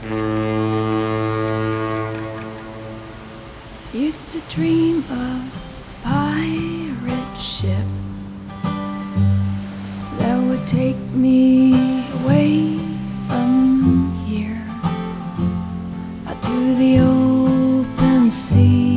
Used to dream of a pirate ship that would take me away from here, out to the open sea.